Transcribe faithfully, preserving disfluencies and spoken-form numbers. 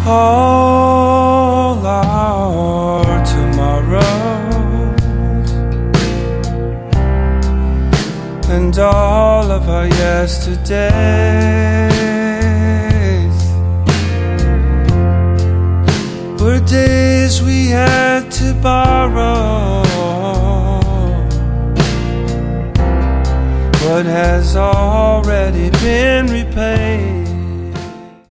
all our tomorrows and all of our yesterdays were days we had to borrow what has already been repaid.